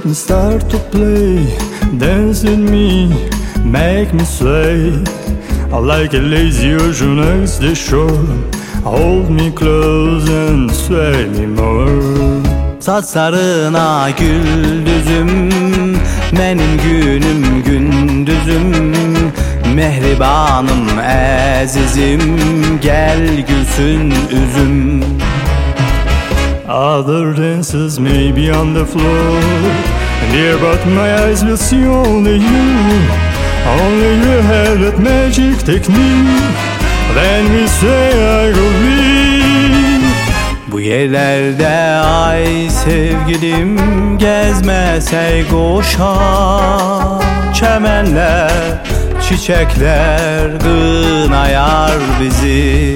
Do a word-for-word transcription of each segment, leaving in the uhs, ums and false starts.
let me start to play. Dance with me, make me sway. I like a lazy ocean next the shore. Hold me close and sway me more. Saçlarına güldüzüm, benim günüm gündüzüm. Mehribanım əzizim, gel gülsün üzüm. Other dances may be on the floor, dear, but my eyes will see only you. Only you have that magic technique. Then we say I go weak. Bu yerlerde ay sevgilim gezmesey koşar. Çemenler, çiçekler kınayar bizi.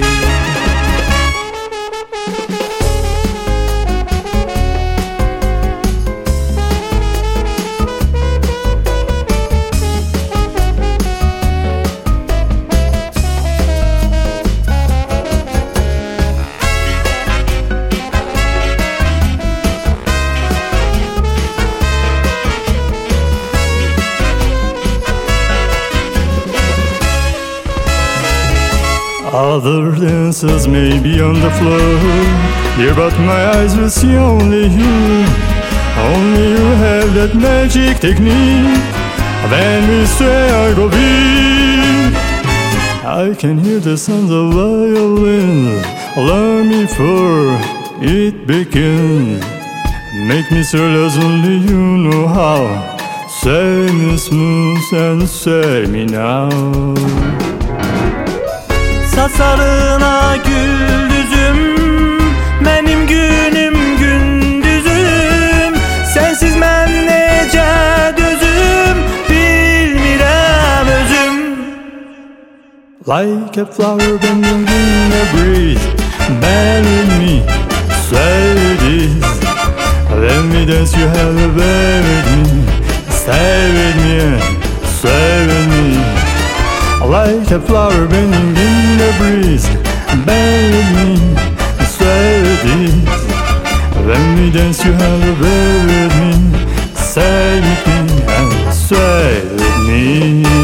Other dances may be on the floor, dear, but my eyes will see only you. Only you have that magic technique. Then we say I go weak. I can hear the sounds of violin. Allow me for it begin. Make me sure as only you know how. Say me smooth and say me now. Saçlarına güldüzüm, benim günüm gündüzüm. Sensiz mən necə dözüm, bilmirəm özüm. Like a flower bending in the breeze, bend with me, sway with ease. Let me dance, you have a way with me. Stay with me and sway with me. Like a flower bending in the breeze, bend with me, sway with ease. Let me dance, you have a way with me. Stay with me and sway with me.